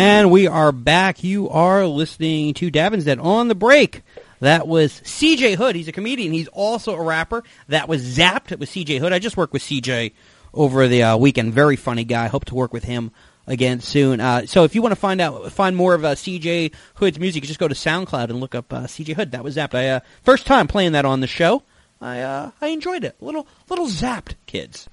And we are back. You are listening to Davin's Den on the break. That was CJ Hood. He's a comedian. He's also a rapper. That was Zapped. It was CJ Hood. I just worked with CJ over the weekend. Very funny guy. Hope to work with him again soon. So if you want to find more of CJ Hood's music, just go to SoundCloud and look up CJ Hood. That was Zapped. First time playing that on the show. I enjoyed it. Little Zapped kids.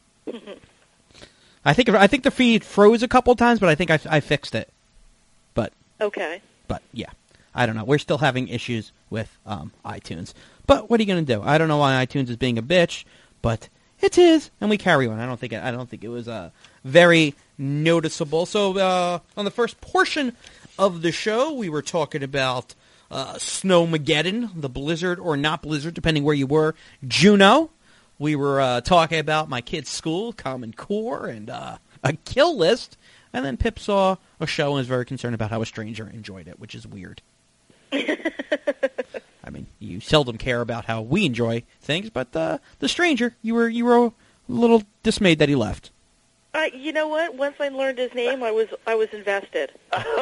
I think the feed froze a couple times, but I think I fixed it. But okay. But yeah, I don't know. We're still having issues with iTunes. But what are you going to do? I don't know why iTunes is being a bitch, but it is, and we carry on. I don't think it was very noticeable. So on the first portion of the show, we were talking about Snowmageddon, the blizzard or not blizzard, depending where you were. Juno. We were talking about my kid's school, Common Core, and a kill list. And then Pip saw a show and was very concerned about how a stranger enjoyed it, which is weird. I mean, you seldom care about how we enjoy things, but the stranger, you were a little dismayed that he left. You know what? Once I learned his name, I was invested.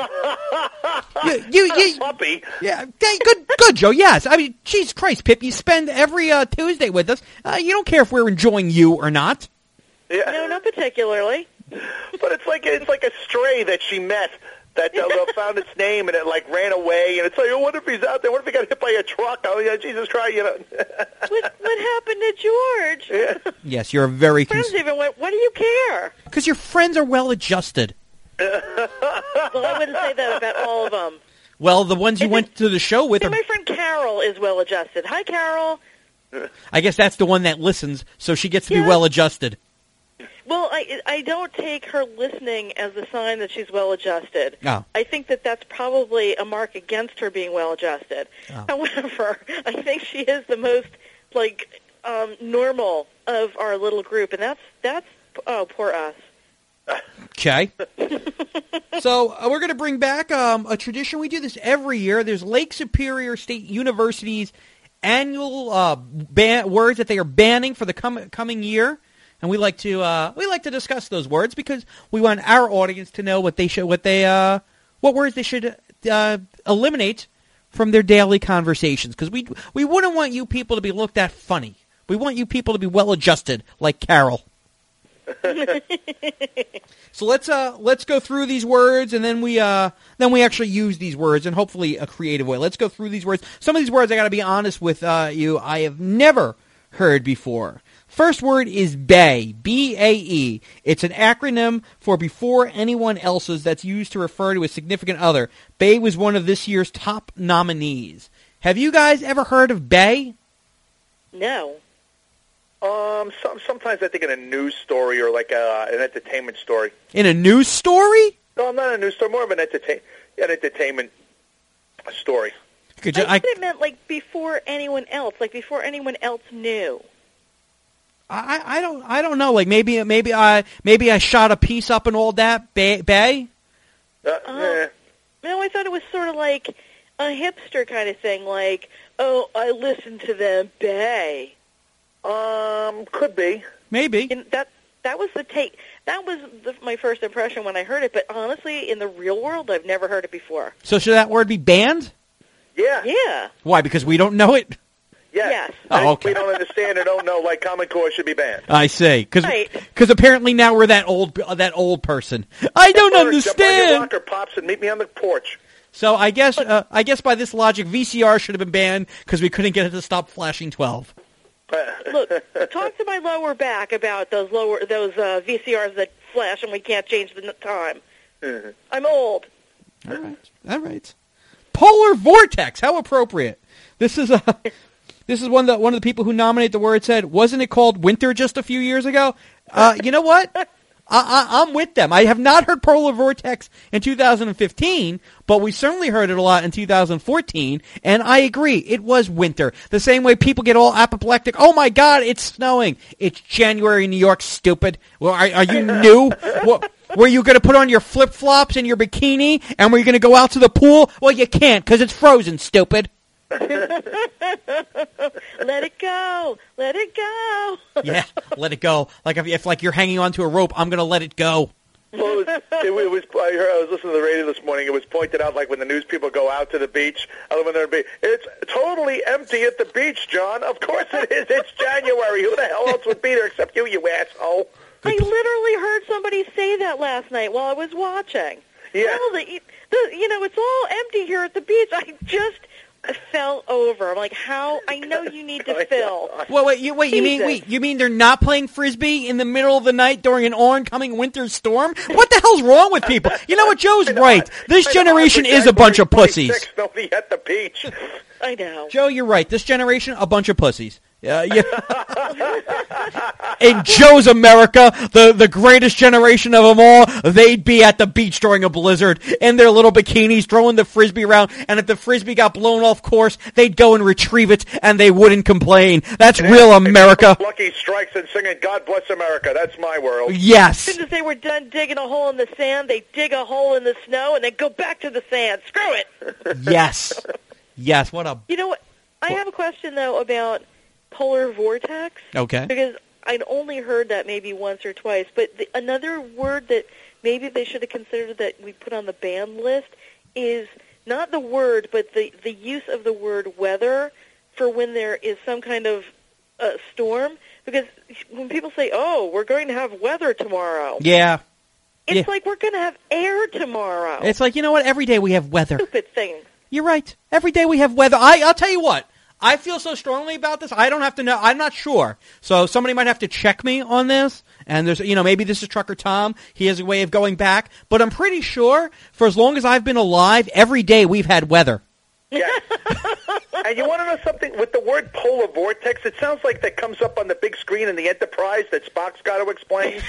Puppy. Yeah, good, Joe. Yes, I mean, Jesus Christ, Pip, you spend every Tuesday with us. You don't care if we're enjoying you or not. Yeah. No, not particularly. But it's like a stray that she met that found its name and it ran away, and it's like, I wonder if he's out there. What if he got hit by a truck? Oh yeah, Jesus Christ, What happened to George? Yeah. Yes, you're a very friends even went, what do you care? Because your friends are well adjusted. Well, I wouldn't say that about all of them. Well, the ones you went to the show with my friend Carol is well adjusted. Hi, Carol. I guess that's the one that listens, so she gets to be well adjusted. Well, I don't take her listening as a sign that she's well-adjusted. Oh. I think that's probably a mark against her being well-adjusted. Oh. However, I think she is the most, normal of our little group, and that's poor us. Okay. So we're going to bring back a tradition. We do this every year. There's Lake Superior State University's annual words that they are banning for the coming year. And we like to discuss those words because we want our audience to know what words they should eliminate from their daily conversations. Because we wouldn't want you people to be looked at funny. We want you people to be well adjusted, like Carol. So let's go through these words, and then we actually use these words in hopefully a creative way. Let's go through these words. Some of these words, I got to be honest with you, I have never heard before. First word is BAE, B-A-E. It's an acronym for before anyone else's that's used to refer to a significant other. BAE was one of this year's top nominees. Have you guys ever heard of BAE? No. Sometimes I think in a news story or an entertainment story. In a news story? No, not a news story. More of an entertainment story. I thought it meant before anyone else, before anyone else knew. I don't know. Maybe I shot a piece up and all that. BAE? No, I thought it was sort of like a hipster kind of thing. I listened to them. BAE. Could be. Maybe. And that was the take. That was my first impression when I heard it. But honestly, in the real world, I've never heard it before. So should that word be banned? Yeah. Yeah. Why? Because we don't know it? Yes. Oh, okay. We don't understand or don't know, Common Core should be banned. I see. Because apparently now we're that old person. I don't understand. Jump on your rocker, Pops, and meet me on the porch. So I guess by this logic, VCR should have been banned because we couldn't get it to stop flashing 12. Look, talk to my lower back about those VCRs that flash and we can't change the time. Mm-hmm. I'm old. All right. Polar vortex. How appropriate. This is one of the people who nominated the word said, wasn't it called winter just a few years ago? You know what? I'm with them. I have not heard polar vortex in 2015, but we certainly heard it a lot in 2014, and I agree. It was winter. The same way people get all apoplectic. Oh, my God, it's snowing. It's January in New York, stupid. Well, are you new? Were you going to put on your flip-flops and your bikini, and were you going to go out to the pool? Well, you can't because it's frozen, stupid. Let it go. Let it go. Yeah, let it go. If you're hanging onto a rope, I'm going to let it go. Well, it was. I was listening to the radio this morning. It was pointed out, like when the news people go out to the beach, when they're at the beach, it's totally empty at the beach, John. Of course it is. It's January. Who the hell else would be there except you, you asshole? I literally heard somebody say that last night while I was watching. Yeah. Well, it's all empty here at the beach. I just fell over. I'm like, how? I know you need to fill. You mean they're not playing Frisbee in the middle of the night during an oncoming winter storm? What the hell's wrong with people? You know what, Joe's right. This generation is a bunch of pussies. Nobody at the beach. I know. Joe, you're right. This generation, a bunch of pussies. Yeah. In Joe's America, the greatest generation of them all, they'd be at the beach during a blizzard in their little bikinis throwing the Frisbee around, and if the Frisbee got blown off course, they'd go and retrieve it, and they wouldn't complain. That's real America. Lucky Strikes and singing God Bless America. That's my world. Yes. As soon as they were done digging a hole in the sand, they dig a hole in the snow, and then go back to the sand. Screw it. Yes. Yes, what a... You know what? I have a question, though, about polar vortex. Okay. Because I'd only heard that maybe once or twice. But another word that maybe they should have considered that we put on the banned list is not the word, but the use of the word weather for when there is some kind of storm. Because when people say, oh, we're going to have weather tomorrow. Yeah. It's like we're going to have air tomorrow. It's like, you know what? Every day we have weather. Stupid thing. You're right. Every day we have weather. I'll tell you what. I feel so strongly about this. I don't have to know. I'm not sure. So somebody might have to check me on this. And there's, maybe this is Trucker Tom. He has a way of going back. But I'm pretty sure for as long as I've been alive, every day we've had weather. Yeah. And you want to know something? With the word polar vortex, it sounds like that comes up on the big screen in the Enterprise that Spock's got to explain.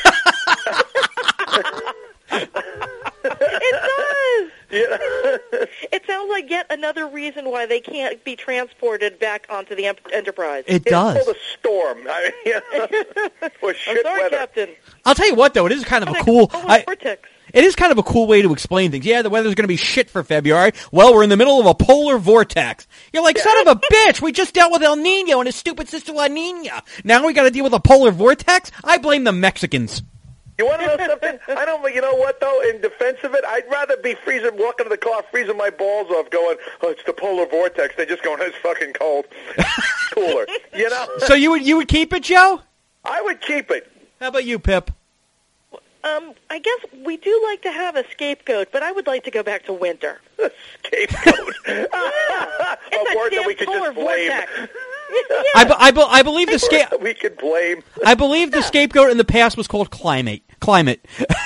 It does. Yeah. It sounds like yet another reason why they can't be transported back onto the Enterprise. It does. It's called a storm. Or shit I'm sorry, weather. Captain. I'll tell you what, though. It is kind of a cool... vortex. It is kind of a cool way to explain things. Yeah, the weather's going to be shit for February. Well, we're in the middle of a polar vortex. You're like, son of a bitch, we just dealt with El Nino and his stupid sister La Nina. Now we got to deal with a polar vortex? I blame the Mexicans. You want to know something? You know what, though, in defense of it, I'd rather be walking to the car, freezing my balls off, going, oh, it's the polar vortex, than just going, it's fucking cold. Cooler, So you would keep it, Joe? I would keep it. How about you, Pip? I guess we do like to have a scapegoat, but I would like to go back to winter. A scapegoat? It's a word that we could just blame. I believe the we could blame. I believe the scapegoat in the past was called climate. Climate.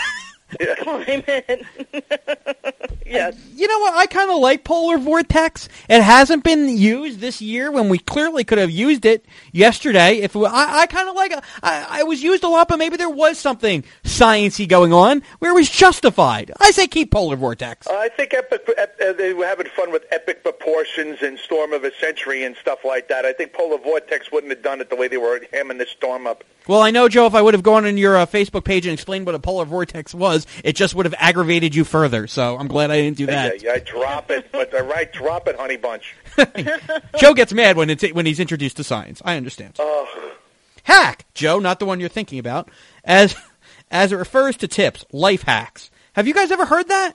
Yes. You know what? I kind of like polar vortex. It hasn't been used this year when we clearly could have used it yesterday. I kind of like it. I was used a lot, but maybe there was something sciencey going on where it was justified. I say keep polar vortex. I think they were having fun with epic proportions and storm of a century and stuff like that. I think polar vortex wouldn't have done it the way they were hamming this storm up. Well, I know, Joe, if I would have gone on your Facebook page and explained what a polar vortex was, it just would have aggravated you further. So I'm glad I didn't do that. Yeah, drop it. But drop it, honey bunch. Joe gets mad when he's introduced to science. I understand. Hack, Joe, not the one you're thinking about, as it refers to tips, life hacks. Have you guys ever heard that?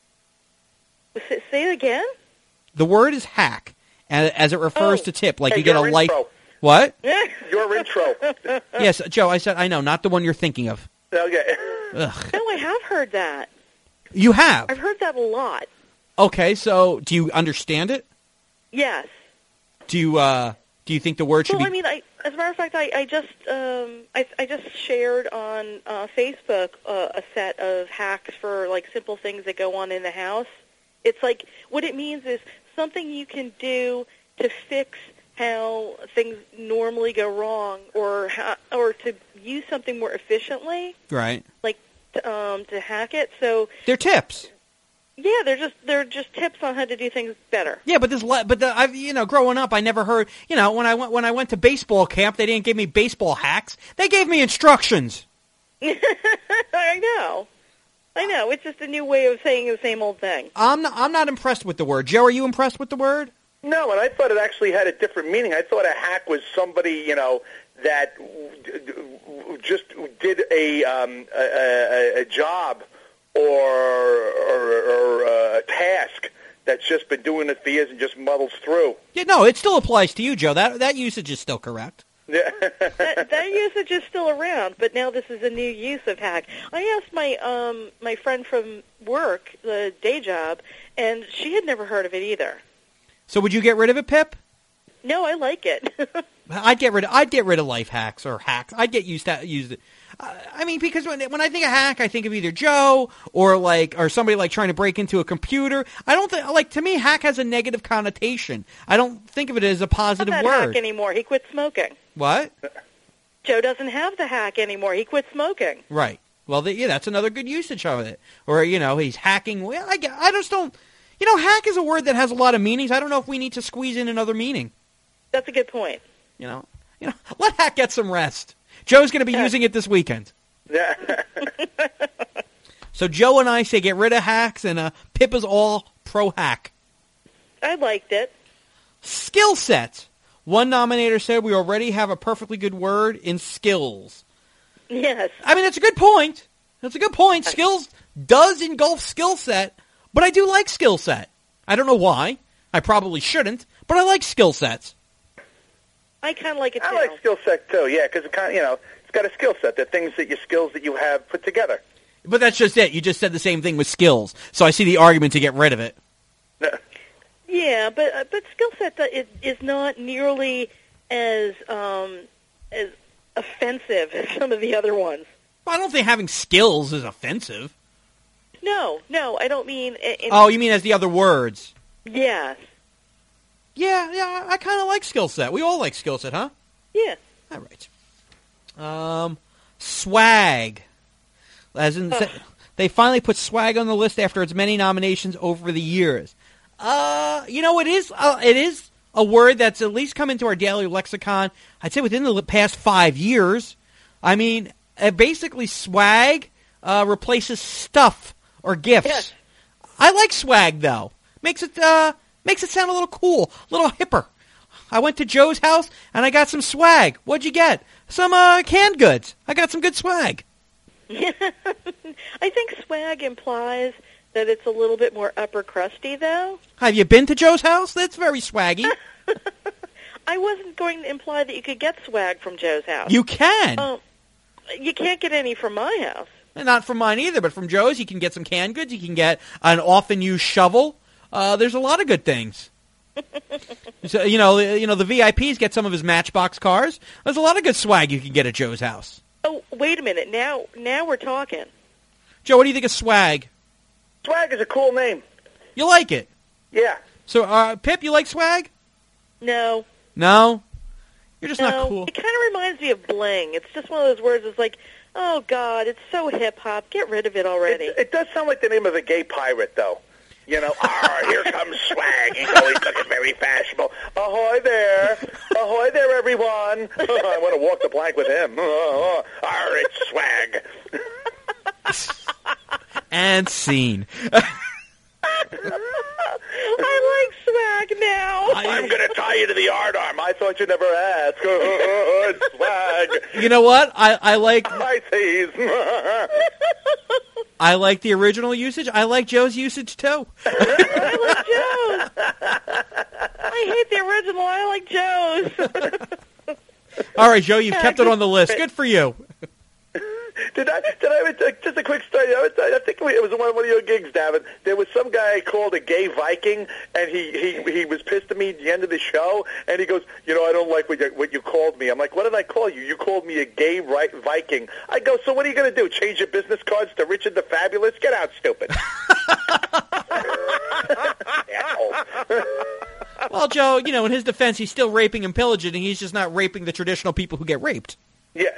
Say it again? The word is hack, as it refers to tip, like you get a life... Intro. What? Your intro. Yes, Joe, I said, I know, not the one you're thinking of. Okay. Ugh. No, I have heard that. You have? I've heard that a lot. Okay, so do you understand it? Yes. Do you think the word should be... Well, I mean, as a matter of fact, I just shared on Facebook a set of hacks for, like, simple things that go on in the house. It's like, what it means is something you can do to fix how things normally go wrong, or to use something more efficiently. Right. Like to hack it. So they're tips. Yeah, they're just tips on how to do things better. Yeah, but I've growing up, I never heard. When I went to baseball camp, they didn't give me baseball hacks. They gave me instructions. I know. It's just a new way of saying the same old thing. I'm not impressed with the word. Joe, are you impressed with the word? No, and I thought it actually had a different meaning. I thought a hack was somebody, that just did a job or a task that's just been doing it for years and just muddles through. Yeah, no, it still applies to you, Joe. That usage is still correct. Yeah. that usage is still around, but now this is a new use of hack. I asked my friend from work, the day job, and she had never heard of it either. So would you get rid of it, Pip? No, I like it. I'd get rid of life hacks or hacks. I'd get used it. I mean, because when I think of hack, I think of either Joe or somebody like trying to break into a computer. I don't think to me hack has a negative connotation. I don't think of it as a positive Not word. hack anymore. He quit smoking. What? Joe doesn't have the hack anymore. He quit smoking. Right. Well, that's another good usage of it. Or he's hacking. Well, I just don't. Hack is a word that has a lot of meanings. I don't know if we need to squeeze in another meaning. That's a good point. Let hack get some rest. Joe's going to be using it this weekend. Yeah. So Joe and I say get rid of hacks, and Pip is all pro hack. I liked it. Skill set. One nominator said we already have a perfectly good word in skills. Yes. I mean, that's a good point. That's a good point. Skills does engulf skill set, but I do like skill set. I don't know why. I probably shouldn't, but I like skill sets. I kind of like it too. I like skill set too, yeah, because it's got a skill set. The skills that you have put together. But that's just it. You just said the same thing with skills, so I see the argument to get rid of it. Yeah, but skill set is not nearly as offensive as some of the other ones. Well, I don't think having skills is offensive. No, I don't mean. Oh, you mean as the other words? Yes. Yeah, I kind of like skill set. We all like skill set, huh? Yeah. All right. Swag. As in, they finally put swag on the list after its many nominations over the years. It is a word that's at least come into our daily lexicon, I'd say within the past 5 years. I mean, basically swag replaces stuff or gifts. Yes. I like swag, though. Makes it sound a little cool, a little hipper. I went to Joe's house, and I got some swag. What'd you get? Some canned goods. I got some good swag. I think swag implies that it's a little bit more upper crusty, though. Have you been to Joe's house? That's very swaggy. I wasn't going to imply that you could get swag from Joe's house. You can. You can't get any from my house. Not from mine either, but from Joe's, you can get some canned goods. You can get an often-used shovel. There's a lot of good things. So, the VIPs get some of his Matchbox cars. There's a lot of good swag you can get at Joe's house. Oh, wait a minute. Now we're talking. Joe, what do you think of swag? Swag is a cool name. You like it? Yeah. So, Pip, you like swag? No. No? You're just not cool. It kind of reminds me of bling. It's just one of those words that's like, oh, God, it's so hip-hop. Get rid of it already. It does sound like the name of a gay pirate, though. Here comes swag. He's looking very fashionable. Ahoy there, everyone. I want to walk the plank with him. It's swag. And scene. I like swag now. I'm going to tie you to the yardarm. I thought you'd never ask. It's swag. You know what? I like... I see. I like the original usage. I like Joe's usage, too. I like Joe's. I hate the original. I like Joe's. All right, Joe, you've kept it on the list. Good for you. Did I just a quick story? I think it was one of your gigs, Davin. There was some guy called a gay Viking, and he was pissed at me at the end of the show, and he goes, I don't like what you called me. I'm like, what did I call you? You called me a gay Viking. I go, so what are you going to do? Change your business cards to Richard the Fabulous? Get out, stupid. Well, Joe, in his defense, he's still raping and pillaging, and he's just not raping the traditional people who get raped. Yeah.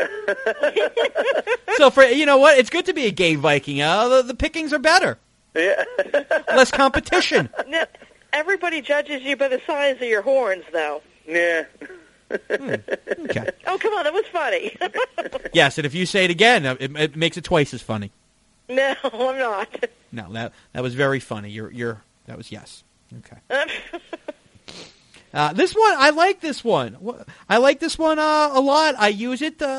So it's good to be a gay Viking. The pickings are better. Yeah. Less competition. No, everybody judges you by the size of your horns, though. Yeah. Okay. Oh, come on, that was funny. Yes, and if you say it again, it makes it twice as funny. No, I'm not. No, that was very funny. That was yes. Okay. This one, I like this one. I like this one a lot. I use it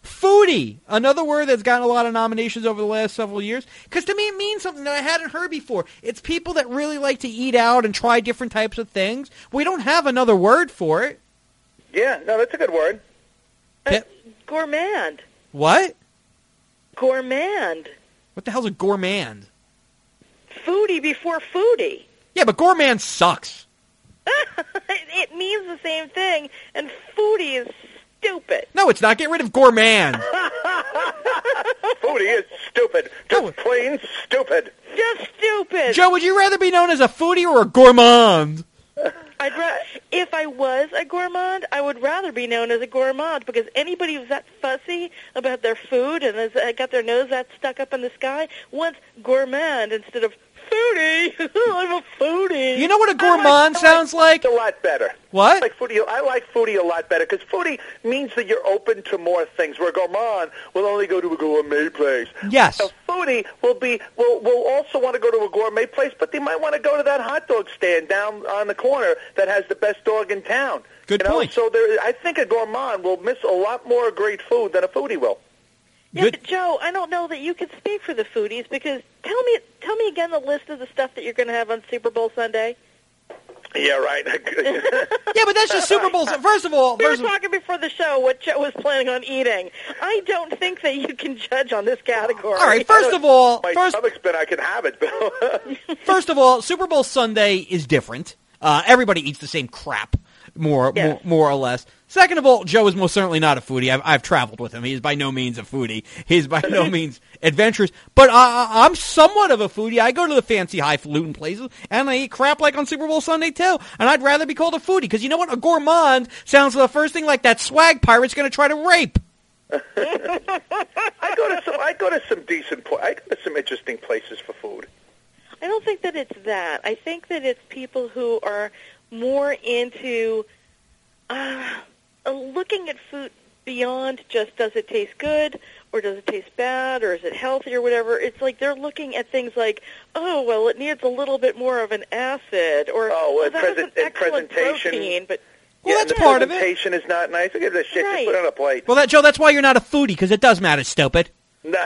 Foodie, another word that's gotten a lot of nominations over the last several years. Because to me, it means something that I hadn't heard before. It's people that really like to eat out and try different types of things. We don't have another word for it. Yeah, no, that's a good word. Gourmand. What? Gourmand. What the hell's a gourmand? Foodie before foodie. Yeah, but gourmand sucks. It means the same thing, and foodie is stupid. No, it's not. Get rid of gourmand. Foodie is stupid. Just plain stupid. Just stupid. Joe, would you rather be known as a foodie or a gourmand? If I was a gourmand, I would rather be known as a gourmand, because anybody who's that fussy about their food and has got their nose that stuck up in the sky wants gourmand instead of foodie. I'm a foodie. You know what a gourmand sounds like? A lot better. What? I like foodie a lot better, because foodie means that you're open to more things, where a gourmand will only go to a gourmet place. Yes. A foodie will also want to go to a gourmet place, but they might want to go to that hot dog stand down on the corner that has the best dog in town. Good point. So I think a gourmand will miss a lot more great food than a foodie will. Yeah, but Joe, I don't know that you could speak for the foodies, because tell me again the list of the stuff that you're going to have on Super Bowl Sunday. Yeah, right. Yeah, but that's just Super Bowl. First of all, we were talking before the show what Joe was planning on eating. I don't think that you can judge on this category. All right, first of all, my stomach's been, I can have it, Bill. First of all, Super Bowl Sunday is different. Everybody eats the same crap, more or less. Second of all, Joe is most certainly not a foodie. I've traveled with him. He's by no means a foodie. He's by no means adventurous. But I'm somewhat of a foodie. I go to the fancy highfalutin places, and I eat crap like on Super Bowl Sunday, too. And I'd rather be called a foodie, because you know what? A gourmand sounds the first thing like that swag pirate's going to try to rape. I go to some decent I go to some interesting places for food. I don't think that it's that. I think that it's people who are more into looking at food beyond just does it taste good or does it taste bad or is it healthy or whatever. It's like they're looking at things like, oh, well, it needs a little bit more of an acid, or that is an excellent protein, but well, that's part of it. Presentation is not nice. Look at this shit you put on a plate. Well, Joe, that's why you're not a foodie, because it does matter, stupid. Nah.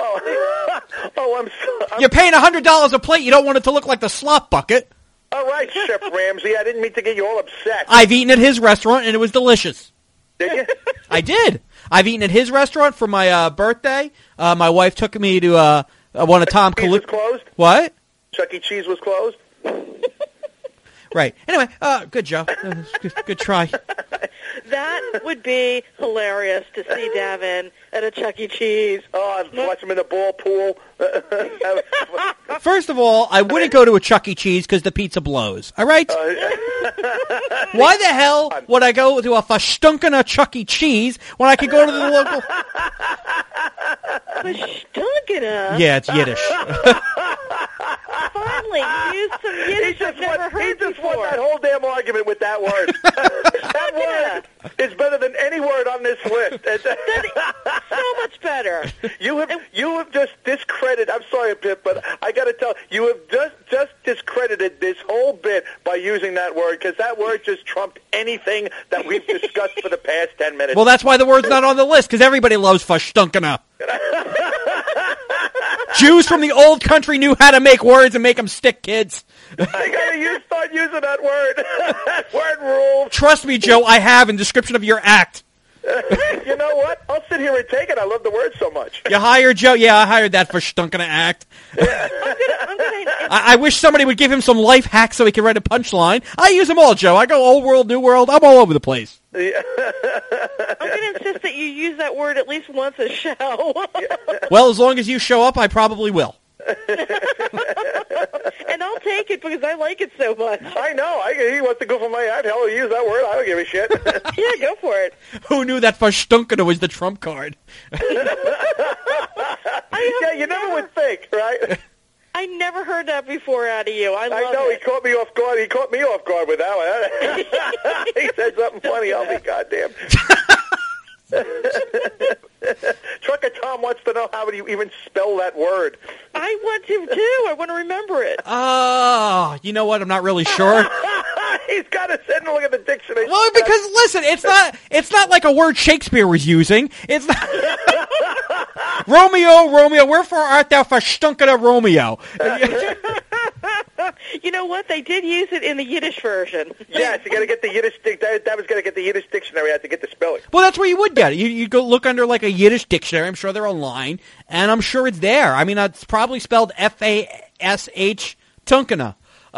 You're paying $100 a plate. You don't want it to look like the slop bucket. All right, Chef Ramsay. I didn't mean to get you all upset. I've eaten at his restaurant, and it was delicious. Did you? I did. I've eaten at his restaurant for my birthday. My wife took me to one of Tom Chuck E. Cheese was closed? What? Chuck E. Cheese was closed? Right. Anyway, good, Joe. Good try. That would be hilarious to see Davin at a Chuck E. Cheese. Oh, I'd watch him in the ball pool. First of all, I wouldn't go to a Chuck E. Cheese because the pizza blows. All right? Why the hell would I go to a Verstunkene Chuck E. Cheese when I could go to the local... Verstunkene? Yeah, it's Yiddish. Finally, use some Yiddish I've never heard before. He just won that whole damn argument with that word. That word is better than any word on this list. So much better. You have just discredited. I'm sorry, Pip, but I got to tell you have just discredited this whole bit by using that word, because that word just trumped anything that we've discussed for the past 10 minutes. Well, that's why the word's not on the list, because everybody loves Verstunkene. Jews from the old country knew how to make words and make them stick, kids. I gotta start using that word. That word rules. Trust me, Joe, I have in description of your act. You know what? I'll sit here and take it. I love the word so much. You hired Joe? Yeah, I hired that Verstunkene act. Yeah. I'm I wish somebody would give him some life hacks so he could write a punchline. I use them all, Joe. I go old world, new world. I'm all over the place. Yeah. I'm going to insist that you use that word at least once a show. Well, as long as you show up, I probably will. And I'll take it because I like it so much. I know. He wants to go for my head. Hell, use that word. I don't give a shit. Yeah, go for it. Who knew that Verstunkene was the trump card? Yeah, you never would think, right? I never heard that before out of you. I know. it. He caught me off guard. He caught me off guard with that one. He said something funny. I'll be goddamn. Trucker Tom wants to know how do you even spell that word. I want to, too. I want to remember it. Oh, you know what? I'm not really sure. He He's got to sit and look at the dictionary. Well, because listen, it's not like a word Shakespeare was using. It's not Romeo, Romeo, wherefore art thou verstunkene Romeo? You know what? They did use it in the Yiddish version. Yes, you got to get the Yiddish. That was got to get the Yiddish dictionary out to get the spelling. Well, that's where you would get it. You go look under like a Yiddish dictionary. I'm sure they're online, and I'm sure it's there. I mean, it's probably spelled Fash Tunkana.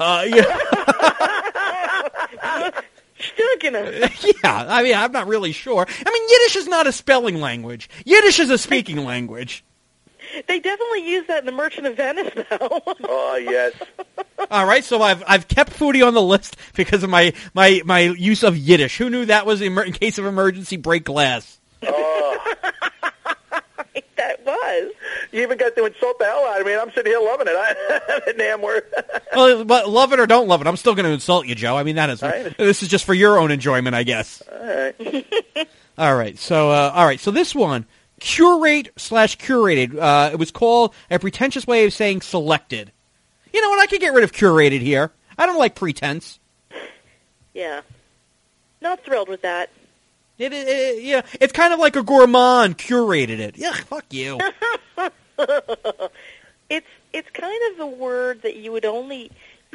Yeah, I mean, I'm not really sure. I mean, Yiddish is not a spelling language. Yiddish is a speaking language. They definitely use that in The Merchant of Venice, though. Oh, yes. All right, so I've kept Foodie on the list because of my use of Yiddish. Who knew that was in case of emergency break glass? Oh. That was. You even got to insult the hell out of me, and I'm sitting here loving it. The damn word. Well, but love it or don't love it, I'm still going to insult you, Joe. I mean, this is just for your own enjoyment, I guess. All right. All right, so this one, curate/curated, it was called a pretentious way of saying selected. You know what? I could get rid of curated here. I don't like pretense. Yeah. Not thrilled with that. Yeah, it's kind of like a gourmand curated it. Yeah, fuck you. It's kind of a word that you should really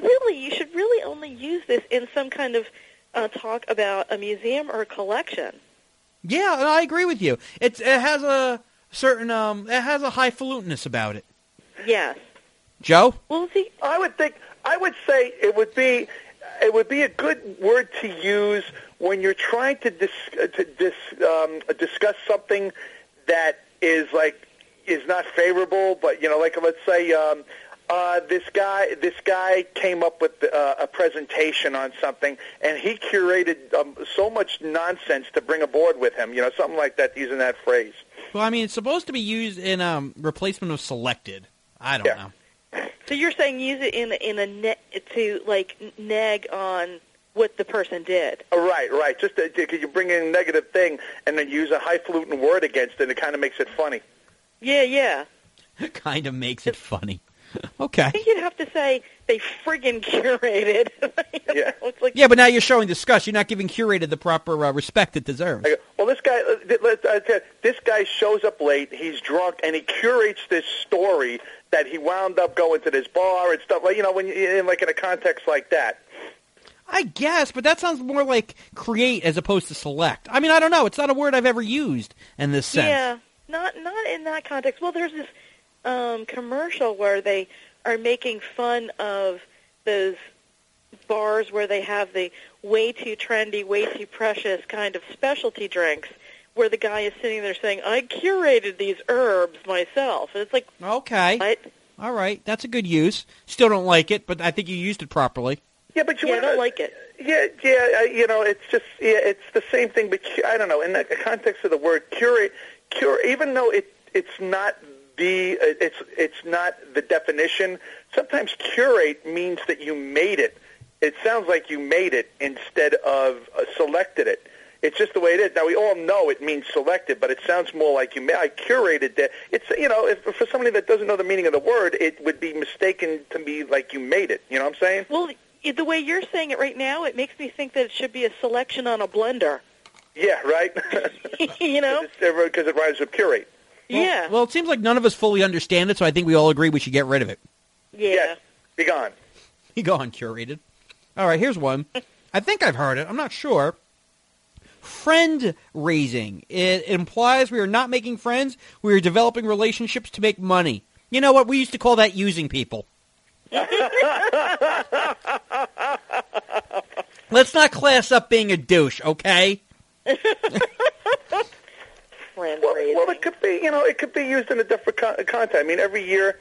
only use this in some kind of talk about a museum or a collection. Yeah, I agree with you. It has a certain it has a highfalutenness about it. Yes. Joe? Well, see, I would say it would be a good word to use when you're trying to discuss something that is not favorable, but like let's say this guy came up with a presentation on something, and he curated so much nonsense to bring aboard with him, something like that, using that phrase. Well, I mean, it's supposed to be used in replacement of selected. I don't know. So you're saying use it to nag on what the person did. Right. Just because you bring in a negative thing and then use a highfalutin word against it, it kind of makes it funny. Yeah. It kind of makes it funny. Okay. I think you'd have to say they friggin' curated. Yeah. Yeah, but now you're showing disgust. You're not giving curated the proper respect it deserves. Well, this guy shows up late. He's drunk, and he curates this story that he wound up going to this bar and stuff. When you're in a context like that. I guess, but that sounds more like create as opposed to select. I mean, I don't know. It's not a word I've ever used in this sense. Yeah, not in that context. Well, there's this commercial where they are making fun of those bars where they have the way too trendy, way too precious kind of specialty drinks, where the guy is sitting there saying, "I curated these herbs myself," and it's like, okay, what? All right, that's a good use. Still don't like it, but I think you used it properly. Yeah, but I don't like it. Yeah, it's just it's the same thing. But I don't know. In the context of the word curate, even though it's not the definition. Sometimes curate means that you made it. It sounds like you made it instead of selected it. It's just the way it is. Now, we all know it means selected, but it sounds more like I curated that. It's, if, for somebody that doesn't know the meaning of the word, it would be mistaken to be like you made it. You know what I'm saying? Well, the way you're saying it right now, it makes me think that it should be a selection on a blender. Yeah, right? Because it rhymes with curate. Yeah. Well, it seems like none of us fully understand it, so I think we all agree we should get rid of it. Yeah. Yes. Be gone. Be gone, curated. All right, here's one. I think I've heard it. I'm not sure. Friend raising. It implies we are not making friends. We are developing relationships to make money. You know what? We used to call that using people. Let's not class up being a douche, okay? Well, it could be, it could be used in a different context. I mean, every year,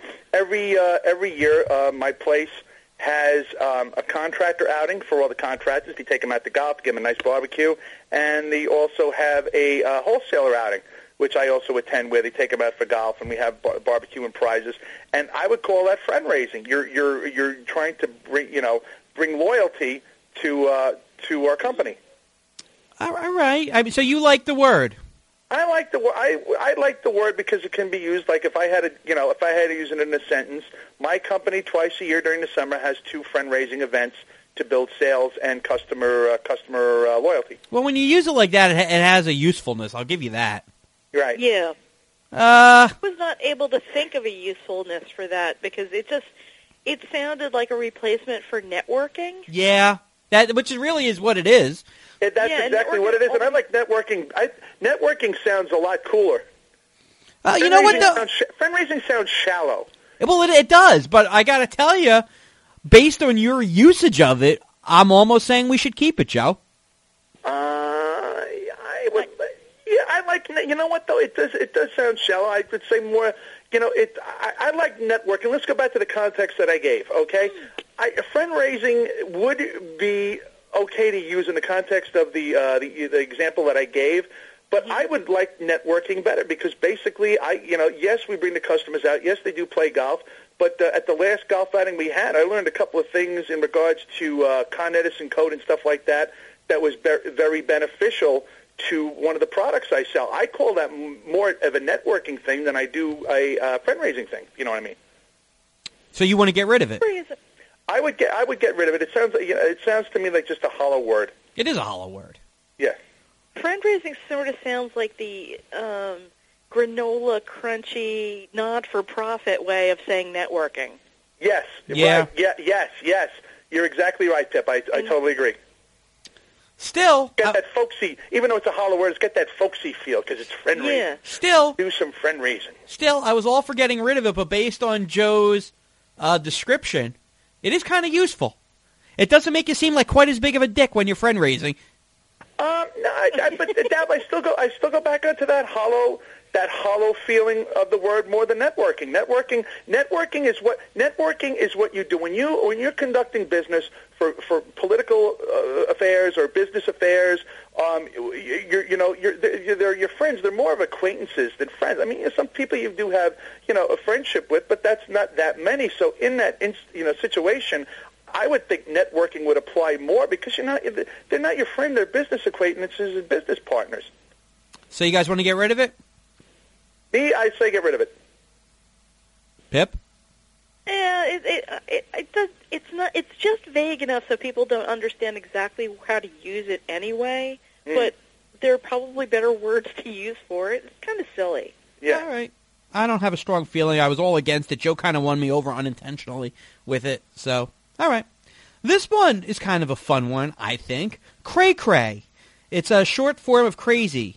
my place has a contractor outing for all the contractors. We take them out to golf, give them a nice barbecue, and they also have a wholesaler outing, which I also attend, where they take them out for golf, and we have barbecue and prizes. And I would call that friend raising. You're trying to bring loyalty to our company. All right. I mean, so you like the word. I like the word. I like the word because it can be used. Like if I had to use it in a sentence, my company twice a year during the summer has 2 friend raising events to build sales and customer loyalty. Well, when you use it like that, it has a usefulness. I'll give you that. Right. Yeah. Uh, I was not able to think of a usefulness for that because it sounded like a replacement for networking. yeah, which really is what it is. That's exactly what it is, and I like networking. Networking sounds a lot cooler. You know what, though? Friend-raising sounds shallow. Well, it does, but I got to tell you, based on your usage of it, I'm almost saying we should keep it, Joe. I would. Yeah, I like. You know what though? It does sound shallow. I would say more. You know, I like networking. Let's go back to the context that I gave. Okay, friend-raising would be okay to use in the context of the example that I gave. But I would like networking better because basically, yes, we bring the customers out. Yes, they do play golf. But at the last golf outing we had, I learned a couple of things in regards to Con Edison code and stuff like that was very beneficial to one of the products I sell. I call that more of a networking thing than I do a friend-raising thing. You know what I mean? So you want to get rid of it? I would get rid of it. It sounds to me like just a hollow word. It is a hollow word. Yeah. Friend-raising sort of sounds like the granola, crunchy, not-for-profit way of saying networking. Yes. Yeah. Right. Yes. You're exactly right, Pip. I totally agree. Still, Get that folksy, even though it's a hollow word, it's got that folksy feel because it's friend-raising. Yeah. Still, Do some friend-raising. Still, I was all for getting rid of it, but based on Joe's description, it is kind of useful. It doesn't make you seem like quite as big of a dick when you're friend-raising. No, but I still go back onto that hollow feeling of the word more than networking. Networking is what you do when you're conducting business for political affairs or business affairs. They're your friends. They're more of acquaintances than friends. I mean, some people you do have a friendship with, but that's not that many. So in that situation, I would think networking would apply more because they're not your friend, they're business acquaintances and business partners. So you guys want to get rid of it? Me, I say get rid of it. Pip? Yeah, it does. It's not. It's just vague enough so people don't understand exactly how to use it anyway. But there are probably better words to use for it. It's kind of silly. Yeah. All right. I don't have a strong feeling. I was all against it. Joe kind of won me over unintentionally with it. So, all right. This one is kind of a fun one, I think. Cray Cray. It's a short form of crazy.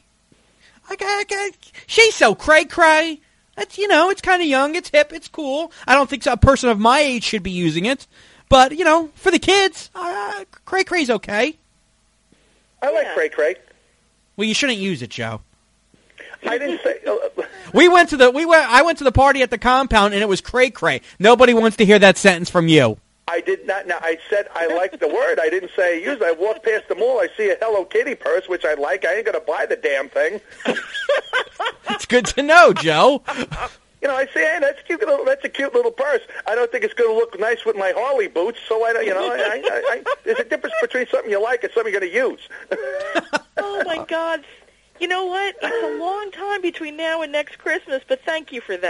She's so cray cray. That's it's kind of young. It's hip. It's cool. I don't think a person of my age should be using it, but for the kids, cray cray's okay. I like cray cray. Well, you shouldn't use it, Joe. I didn't say. I went to the party at the compound, and it was cray cray. Nobody wants to hear that sentence from you. I did not. Now, I said I liked the word. I didn't say use it. I walked past the mall. I see a Hello Kitty purse, which I like. I ain't going to buy the damn thing. It's good to know, Joe. I say, hey, that's cute. That's a cute little purse. I don't think it's going to look nice with my Harley boots. So I there's a difference between something you like and something you're going to use. Oh my God. You know what? It's a long time between now and next Christmas, but thank you for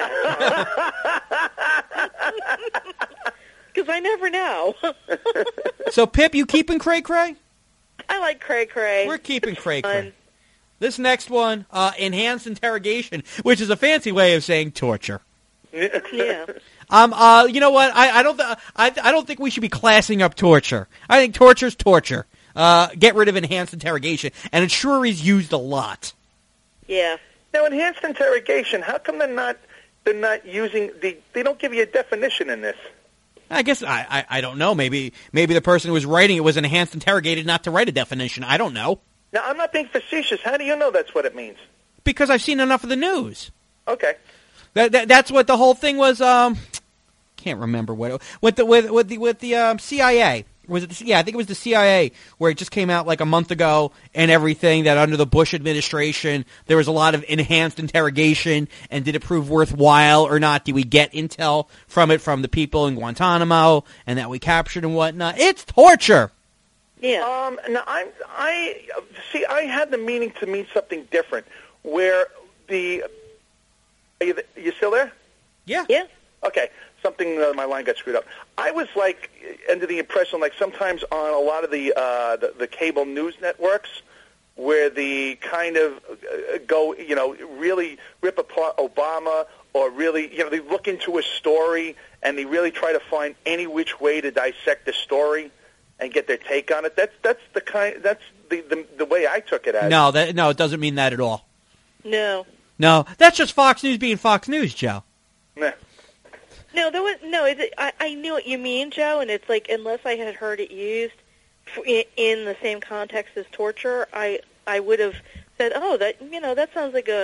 that. Because I never know. So, Pip, you keeping cray cray? I like cray cray. We're keeping cray cray. This next one, enhanced interrogation, which is a fancy way of saying torture. Yeah. You know what? I don't think we should be classing up torture. I think torture's torture. Get rid of enhanced interrogation, and it sure is used a lot. Yeah. Now, enhanced interrogation. How come they're not using they don't give you a definition in this? I guess I don't know. Maybe the person who was writing it was enhanced interrogated not to write a definition. I don't know. Now, I'm not being facetious. How do you know that's what it means? Because I've seen enough of the news. Okay. That's what the whole thing was. Can't remember what with the CIA. Was it? I think it was the CIA where it just came out like a month ago and everything that under the Bush administration there was a lot of enhanced interrogation and did it prove worthwhile or not? Do we get intel from the people in Guantanamo and that we captured and whatnot? It's torture. Yeah. Now I had the meaning to mean something different. Where you still there? Yeah. Yeah. Okay, something my line got screwed up. I was like under the impression, like sometimes on a lot of the cable news networks, where the kind of go, really rip apart Obama, or really, they look into a story and they really try to find any which way to dissect the story and get their take on it. That's the way I took it as. No, it doesn't mean that at all. No, that's just Fox News being Fox News, Joe. Nah. No, I knew what you mean, Joe, and it's like unless I had heard it used in the same context as torture, I would have said, oh, that sounds like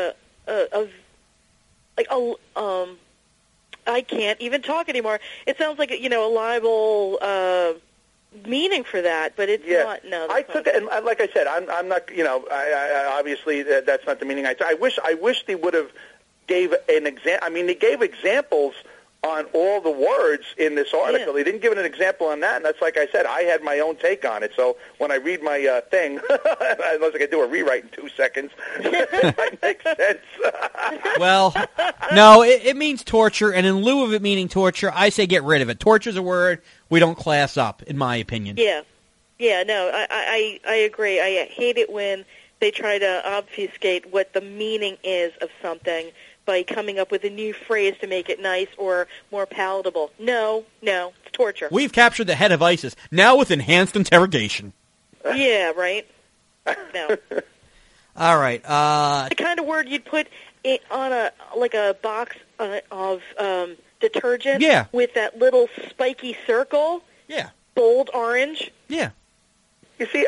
I can't even talk anymore. It sounds like a libel meaning for that, but it's not. No, I took it, and like I said, I'm not. I obviously that's not the meaning. I wish they would have gave an example. I mean, they gave examples on all the words in this article. Yeah. They didn't give an example on that, and that's like I said, I had my own take on it. So when I read my thing, unless I can do a rewrite in 2 seconds, it might make sense. Well, no, it means torture, and in lieu of it meaning torture, I say get rid of it. Torture's a word we don't class up, in my opinion. Yeah, no, I agree. I hate it when they try to obfuscate what the meaning is of something by coming up with a new phrase to make it nice or more palatable. No, it's torture. We've captured the head of ISIS, now with enhanced interrogation. Yeah, right? No. All right. The kind of word you'd put on a box of detergent with that little spiky circle. Yeah. Bold orange. Yeah. You see,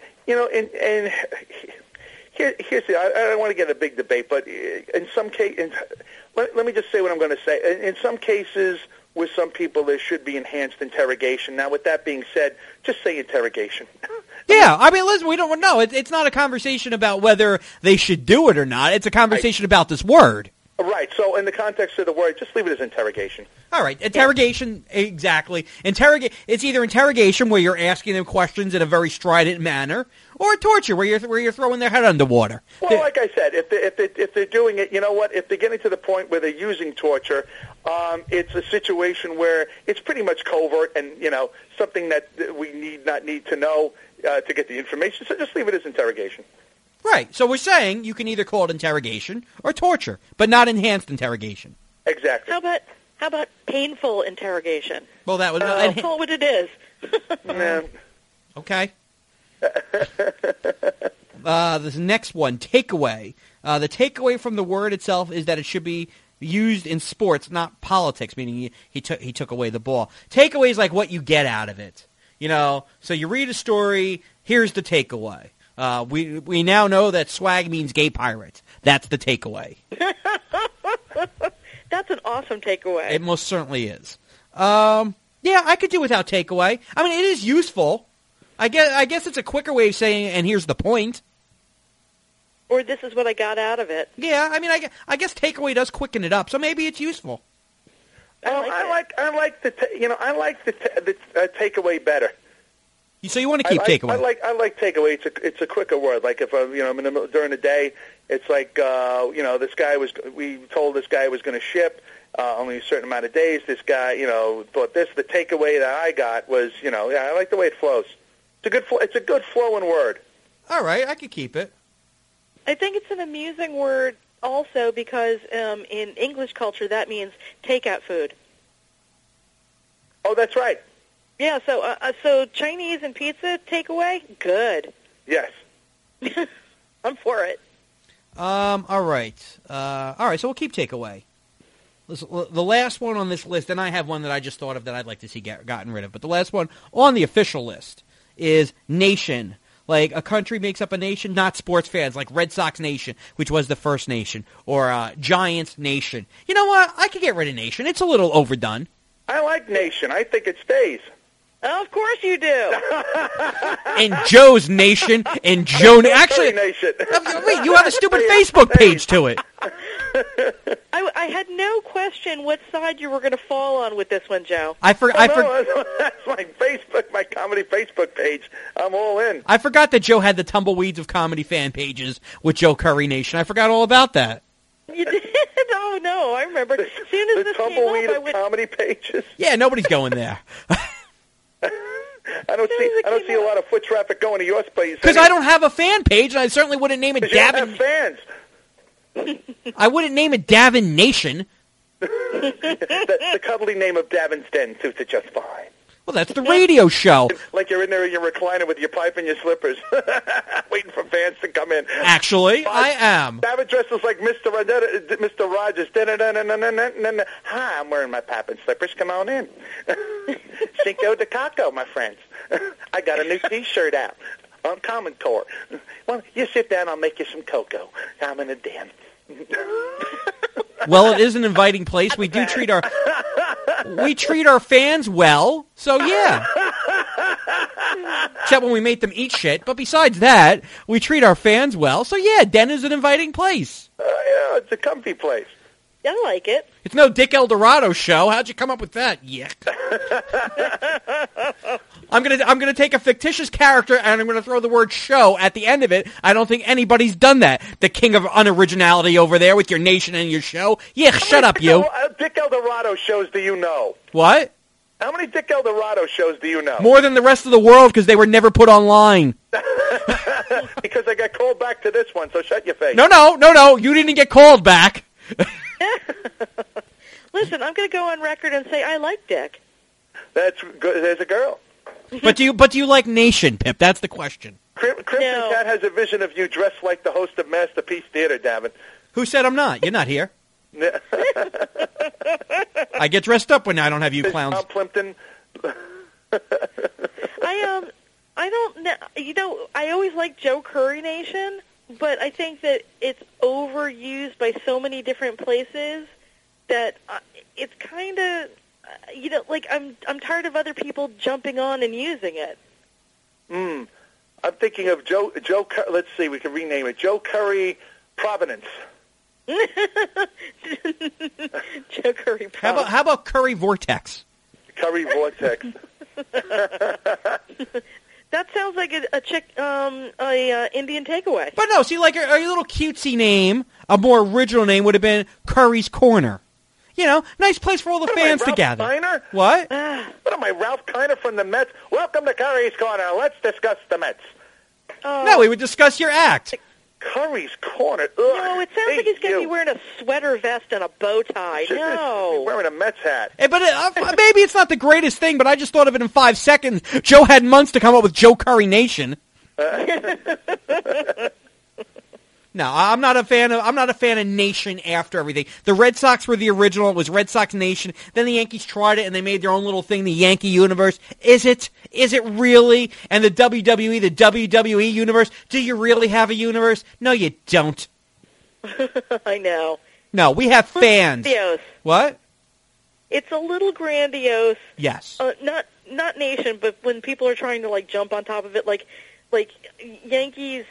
and here's the. I don't want to get a big debate, but in some cases, let me just say what I'm going to say. In some cases, with some people, there should be enhanced interrogation. Now, with that being said, just say interrogation. Yeah, I mean, listen, we don't know. It's not a conversation about whether they should do it or not. It's a conversation about this word. Right. So, in the context of the word, just leave it as interrogogation. All right, interrogation, exactly. It's either interrogation, where you're asking them questions in a very strident manner, or torture, where you're throwing their head underwater. Well, like I said, if they're doing it, you know what? If they're getting to the point where they're using torture, it's a situation where it's pretty much covert and something that we not need to know to get the information. So just leave it as interrogation. Right. So we're saying you can either call it interrogation or torture, but not enhanced interrogation. Exactly. How about painful interrogation? Well, that would call it what it is. Yeah. Okay. This next one, takeaway. The takeaway from the word itself is that it should be used in sports, not politics, meaning he took away the ball. Takeaway is like what you get out of it. So you read a story, here's the takeaway. We now know that swag means gay pirate. That's the takeaway. That's an awesome takeaway. It most certainly is. Yeah, I could do without takeaway. I mean, it is useful. I guess it's a quicker way of saying, and here's the point. Or this is what I got out of it. Yeah, I mean, I guess takeaway does quicken it up, so maybe it's useful. I like the takeaway better. So you want to keep takeaway? I like takeaway. It's a quicker word. Like if I'm during the day, it's like we told this guy was going to ship only a certain amount of days. This guy thought this. The takeaway that I got was I like the way it flows. It's a good flowing word. All right, I could keep it. I think it's an amusing word also because in English culture that means takeout food. Oh, that's right. Yeah, so Chinese and pizza takeaway, good. Yes. I'm for it. All right. So we'll keep takeaway. The last one on this list, and I have one that I just thought of that I'd like to see gotten rid of, but the last one on the official list is nation. Like a country makes up a nation, not sports fans, like Red Sox Nation, which was the first nation, or Giants Nation. You know what? I could get rid of nation. It's a little overdone. I like nation. I think it stays. Oh, of course you do. And Joe's Nation, and Joe... Actually, Nation. Wait, you have a stupid Facebook page to it. I had no question what side you were going to fall on with this one, Joe. That's my Facebook, my comedy Facebook page. I'm all in. I forgot that Joe had the Tumbleweeds of Comedy fan pages with Joe Curry Nation. I forgot all about that. You did? Oh, Oh, no, I remember. As soon as The this came tumbleweed up, I of went... comedy pages. Yeah, nobody's going there. I don't see a lot of foot traffic going to your place. Because I don't have a fan page, and I certainly wouldn't name it You don't have Davin. fans. I wouldn't name it Davin Nation. The cuddly name of Davin's Den suits it just fine. Well, that's the radio show. Like you're in there in your recliner with your pipe and your slippers, waiting for fans to come in. Actually, I am. Davin dresses like Mr. Rogers. Hi, I'm wearing my pipe and slippers. Come on in. Cinco de Caco, my friends. I got a new T-shirt out on Common Core. Well, you sit down, I'll make you some cocoa. I'm in a den. Well, it is an inviting place. We do treat our fans well. So yeah. Except when we make them eat shit. But besides that, we treat our fans well. So yeah, Den is an inviting place. Yeah, it's a comfy place. I like it. It's no Dick Eldorado show. How'd you come up with that? Yuck. I'm gonna take a fictitious character and I'm gonna throw the word show at the end of it. I don't think anybody's done that. The king of unoriginality over there with your nation and your show. Yeah, shut up, you. Dick Eldorado shows do you know? What? How many Dick Eldorado shows do you know? More than the rest of the world because they were never put online. Because I got called back to this one, so shut your face. No. You didn't get called back. Listen, I'm going to go on record and say I like Dick. That's good. There's a girl. But do you like Nation, Pip? That's the question. Crimson Cat has a vision of you dressed like the host of Masterpiece Theater, Davin. Who said I'm not? You're not here. I get dressed up when I don't have you clowns. Tom Plimpton. I don't know. You know, I always liked Joe Curry Nation, but I think that it's overused by so many different places that it's kind of, like I'm tired of other people jumping on and using it. I'm thinking of Joe. Let's see, we can rename it Joe Curry Providence. Joe Curry Providence. How about Curry Vortex? Curry Vortex. That sounds like a Indian takeaway. But no, see, like a little cutesy name, a more original name would have been Curry's Corner. You know, nice place for all the fans to gather. Kiner? What? What am I, Ralph Kiner from the Mets? Welcome to Curry's Corner. Let's discuss the Mets. No, we would discuss your act. Curry's Corner. Ugh, No, it sounds like he's going to be wearing a sweater vest and a bow tie. No. He's wearing a Mets hat. Hey, but maybe it's not the greatest thing, but I just thought of it in 5 seconds. Joe had months to come up with Joe Curry Nation. No, I'm not a fan of Nation after everything. The Red Sox were the original. It was Red Sox Nation. Then the Yankees tried it and they made their own little thing, the Yankee Universe. Is it? Is it really? And the WWE Universe? Do you really have a universe? No, you don't. I know. No, we have fans. Grandiose. What? It's a little grandiose. Yes. Not Nation, but when people are trying to like jump on top of it, like Yankees.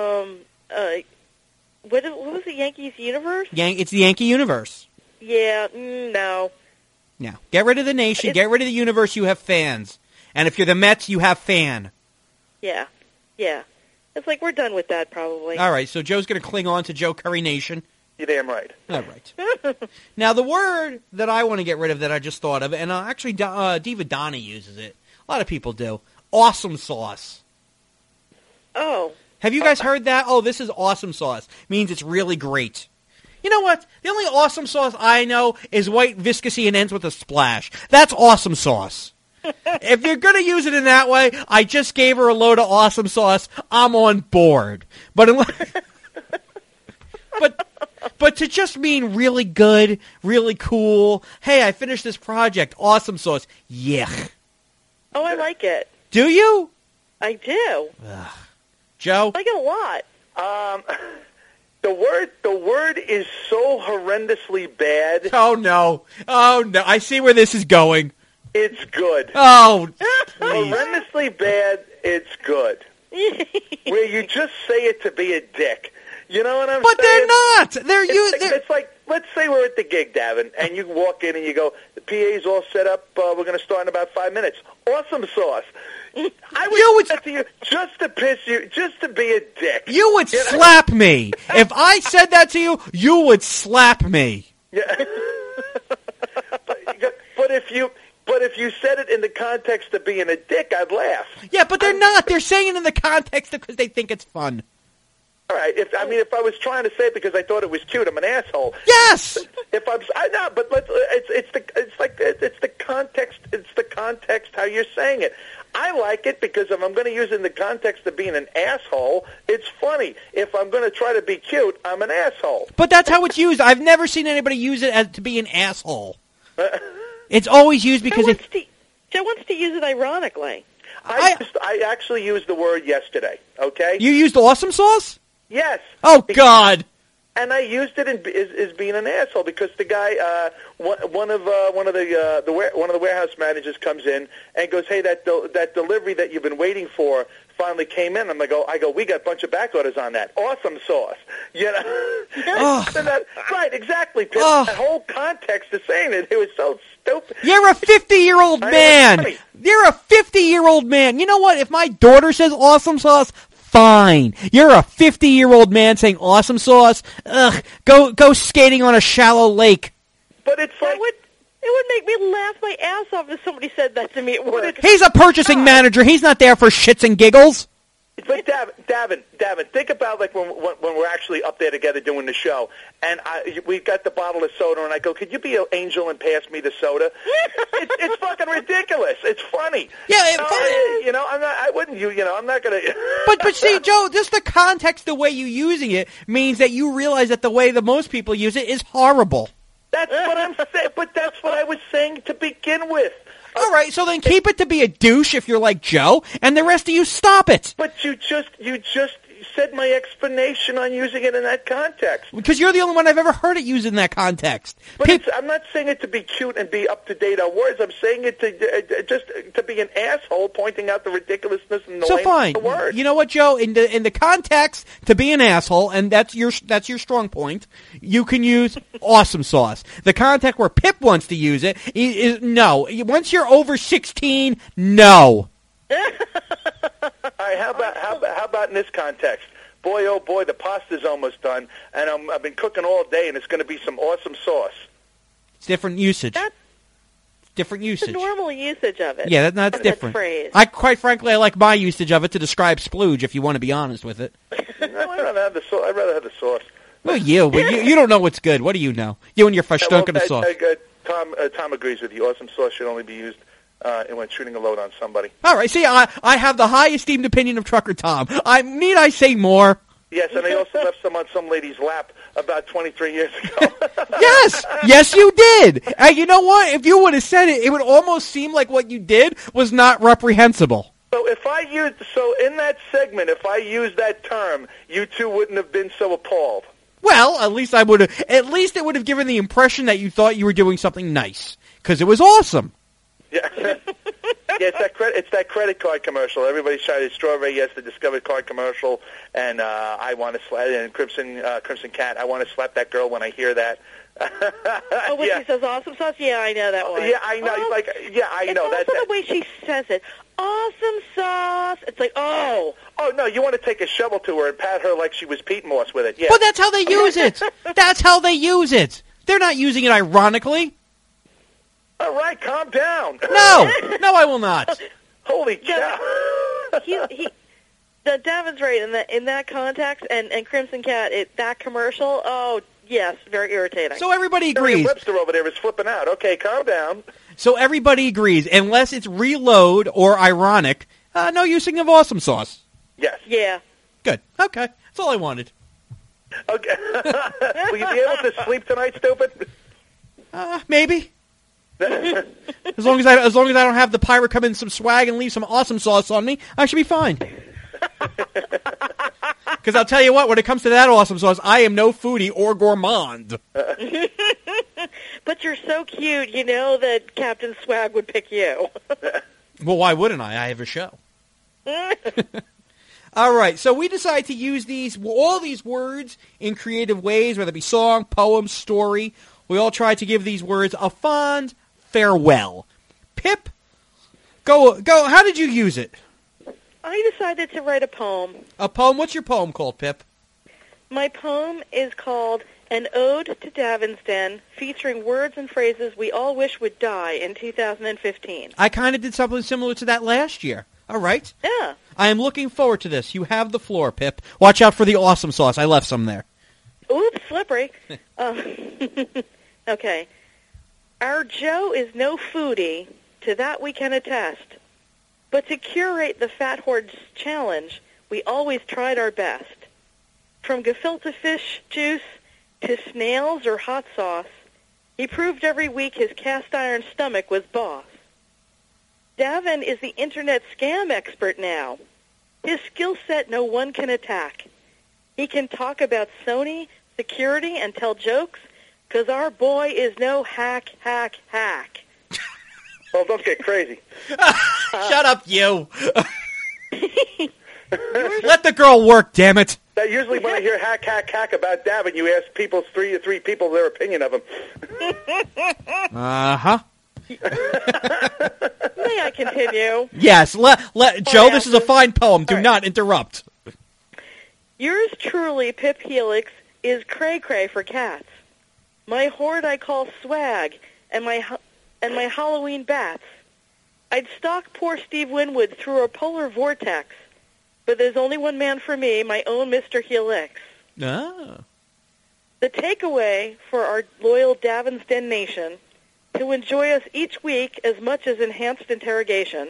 What was it? Yankees Universe? It's the Yankee Universe. Yeah. No. No. Get rid of the Nation. Get rid of the universe. You have fans. And if you're the Mets, you have fan. Yeah. Yeah. It's like we're done with that probably. All right. So Joe's going to cling on to Joe Curry Nation. You're damn right. All right. Now, the word that I want to get rid of that I just thought of, and actually Diva Donna uses it. A lot of people do. Awesome sauce. Oh. Have you guys heard that? Oh, this is awesome sauce. Means it's really great. You know what? The only awesome sauce I know is white viscosy and ends with a splash. That's awesome sauce. If you're going to use it in that way, I just gave her a load of awesome sauce. I'm on board. But but to just mean really good, really cool, hey, I finished this project, awesome sauce, yuck. Oh, I like it. Do you? I do. Ugh. Joe? I like it a lot. The word is so horrendously bad. Oh, no. I see where this is going. It's good. Oh, please. Horrendously bad, it's good. Where you just say it to be a dick. You know what I'm saying? But they're not. It's like, let's say we're at the gig, Davin, and you walk in and you go, the PA's all set up, we're going to start in about 5 minutes. Awesome sauce. I would say that to you just to piss you, just to be a dick. You would slap me. If I said that to you, you would slap me. Yeah. But if you said it in the context of being a dick, I'd laugh. Yeah, but they're not. They're saying it in the context because they think it's fun. All right. If I was trying to say it because I thought it was cute, I'm an asshole. Yes. I know, but it's the context. It's the context how you're saying it. I like it because if I'm going to use it in the context of being an asshole, it's funny. If I'm going to try to be cute, I'm an asshole. But that's how it's used. I've never seen anybody use it as to be an asshole. It's always used because Joe wants to use it ironically. I actually used the word yesterday. Okay. You used awesome sauce? Yes. Oh God. And I used it as being an asshole because the guy, one of the warehouse managers comes in and goes, "Hey, that delivery that you've been waiting for finally came in." I go, "We got a bunch of back orders on that. Awesome sauce." You know, right? Exactly. Pip. That whole context of saying it was so stupid. You're a 50-year-old man. You're a 50-year-old man. You know what? If my daughter says awesome sauce, fine. You're a 50-year-old man saying awesome sauce. Ugh. Go skating on a shallow lake. But it's like it would make me laugh my ass off if somebody said that to me at work. He's a purchasing manager. He's not there for shits and giggles. But Davin, think about like when we're actually up there together doing the show, and we got the bottle of soda, and I go, "Could you be an angel and pass me the soda?" it's fucking ridiculous. It's funny. Yeah, I'm not. I wouldn't. I'm not gonna. But see, Joe, just the context, the way you're using it means that you realize that the way that most people use it is horrible. That's what I'm saying. But that's what I was saying to begin with. All right, so then keep it to be a douche if you're like Joe, and the rest of you stop it. But you just said my explanation on using it in that context. Because you're the only one I've ever heard it used in that context. But I'm not saying it to be cute and be up to date on words. I'm saying it to just to be an asshole, pointing out the ridiculousness and the lameness of the word. You know what, Joe? In the context to be an asshole, and that's your strong point. You can use awesome sauce. The context where Pip wants to use it is no. Once you're over 16, no. All right, how about in this context? Boy, oh boy, the pasta's almost done, and I've been cooking all day, and it's going to be some awesome sauce. It's different usage. That's different usage. the normal usage of it. Yeah, that's different. Phrase. Quite frankly, I like my usage of it to describe splooge, if you want to be honest with it. I'd rather have the sauce. I'd rather have the sauce. Well, you don't know what's good. What do you know? You and your fashtunken of sauce. Tom agrees with you. Awesome sauce should only be used when shooting a load on somebody. All right. See, I have the high esteemed opinion of Trucker Tom. Need I say more? Yes, and I also left some on some lady's lap about 23 years ago. Yes, you did. And you know what? If you would have said it, it would almost seem like what you did was not reprehensible. So in that segment, if I used that term, you two wouldn't have been so appalled. Well, at least it would have given the impression that you thought you were doing something nice because it was awesome. Yeah, it's that credit card commercial. Everybody's trying to strawberry. Yes, the Discovery card commercial, and I want to slap. And Crimson Cat. I want to slap that girl when I hear that. When she says awesome sauce, yeah, I know that one. Yeah, I know. I know that. It's also the way she says it. Awesome sauce. It's like, oh no, you want to take a shovel to her and pat her like she was Pete Moss with it. Yeah, but that's how they use it. That's how they use it. They're not using it ironically. All right, calm down. No, I will not. Holy cow! Davin's right in that context, and Crimson Cat, that commercial. Oh yes, very irritating. So everybody agrees. Webster over there is flipping out. Okay, calm down. So everybody agrees, unless it's reload or ironic, no using of awesome sauce. Yes. Yeah. Good. Okay, that's all I wanted. Okay. Will you be able to sleep tonight, stupid? Maybe. As long as I don't have the pirate come in some swag and leave some awesome sauce on me, I should be fine. Because I'll tell you what, when it comes to that awesome sauce, I am no foodie or gourmand. But you're so cute, you know that Captain Swag would pick you. Well, why wouldn't I? I have a show. All right, so we decide to use all these words in creative ways, whether it be song, poem, story. We all try to give these words a fond farewell. Pip, go. How did you use it? I decided to write a poem. A poem? What's your poem called, Pip? My poem is called An Ode to Davin's Den, featuring words and phrases we all wish would die in 2015. I kind of did something similar to that last year. All right. Yeah. I am looking forward to this. You have the floor, Pip. Watch out for the awesome sauce. I left some there. Oops, slippery. Okay. Our Joe is no foodie, to that we can attest. But to curate the Fat Horde's challenge, we always tried our best. From gefilte fish juice to snails or hot sauce, he proved every week his cast-iron stomach was boss. Davin is the internet scam expert now. His skill set no one can attack. He can talk about Sony, security, and tell jokes, 'cause our boy is no hack. Well, don't get crazy. Shut up, you. Let the girl work, damn it. That usually when I hear hack about Davin, you ask people, three people their opinion of him. Uh-huh. May I continue? Yes, Joe, this is a fine poem. Do not interrupt. Yours truly, Pip Helix, is cray-cray for cats. My horde I call swag, and my Halloween bats. I'd stalk poor Steve Winwood through a polar vortex, but there's only one man for me, my own Mr. Helix. Ah. The takeaway for our loyal Davin's Den Nation, to enjoy us each week as much as enhanced interrogation.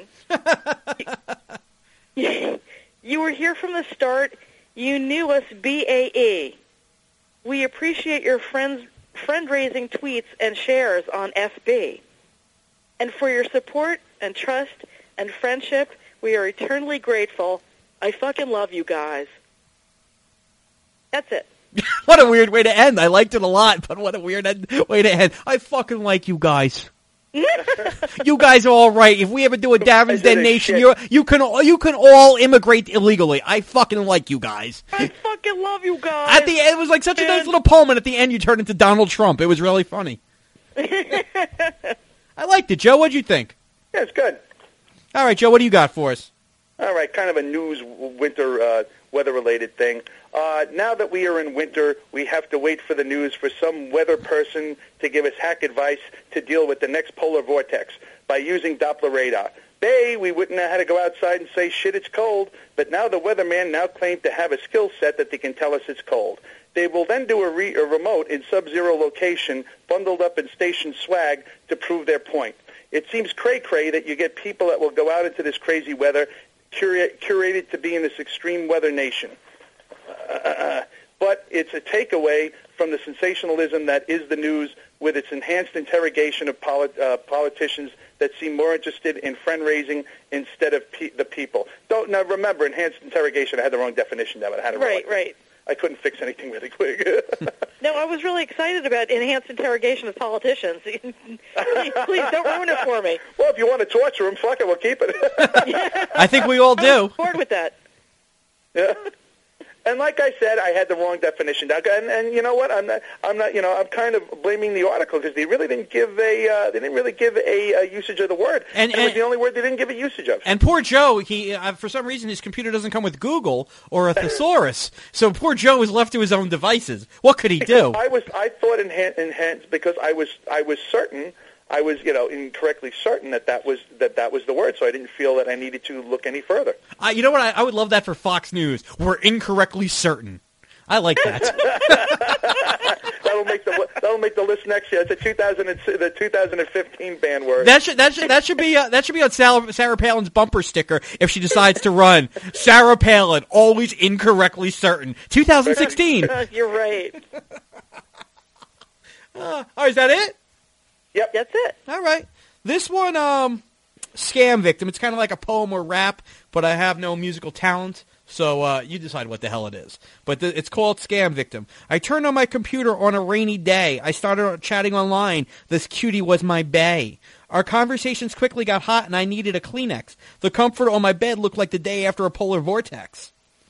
You were here from the start. You knew us BAE. We appreciate your friend-raising tweets and shares on FB. And for your support and trust and friendship, we are eternally grateful. I fucking love you guys. That's it. What a weird way to end. I liked it a lot, but what a weird way to end. I fucking like you guys. You guys are all right. If we ever do a Davin's Den Nation, you can all immigrate illegally. I fucking like you guys. I fucking love you guys. At the end, it was like such a nice little poem, and at the end, you turned into Donald Trump. It was really funny. I liked it, Joe. What'd you think? Yeah, it's good. All right, Joe. What do you got for us? All right, kind of a news winter weather-related thing. Now that we are in winter, we have to wait for the news for some weather person to give us hack advice to deal with the next polar vortex by using Doppler radar. We wouldn't have had to go outside and say, shit, it's cold, but now the weatherman now claims to have a skill set that they can tell us it's cold. They will then do a remote in sub-zero location, bundled up in station swag to prove their point. It seems cray-cray that you get people that will go out into this crazy weather, curated to be in this extreme weather nation. But it's a takeaway from the sensationalism that is the news with its enhanced interrogation of politicians that seem more interested in friend-raising instead of the people. Now, remember, enhanced interrogation, I had the wrong defdefinition of it. I had it wrong. Right. I couldn't fix anything really quick. No, I was really excited about enhanced interrogation of politicians. Please don't ruin it for me. Well, if you want to torture them, fuck it, we'll keep it. I think we all do. I'm on board with that. Yeah. And like I said, I had the wrong definition, Doug. And you know what? I'm not. I'm kind of blaming the article because they really didn't give a usage of the word. And it was the only word they didn't give a usage of. And poor Joe, he for some reason his computer doesn't come with Google or a thesaurus, so poor Joe was left to his own devices. What could he do? I thought enhanced because I was certain. I was, incorrectly certain that was the word, so I didn't feel that I needed to look any further. You know what? I would love that for Fox News. We're incorrectly certain. I like that. That'll make the list next year. It's the 2015 ban word. That should be on Sarah Palin's bumper sticker if she decides to run. Sarah Palin, always incorrectly certain. 2016. You're right. Is that it? Yep. That's it. All right. This one, Scam Victim. It's kind of like a poem or rap, but I have no musical talent, so you decide what the hell it is. But it's called Scam Victim. I turned on my computer on a rainy day. I started chatting online. This cutie was my bae. Our conversations quickly got hot, and I needed a Kleenex. The comfort on my bed looked like the day after a polar vortex.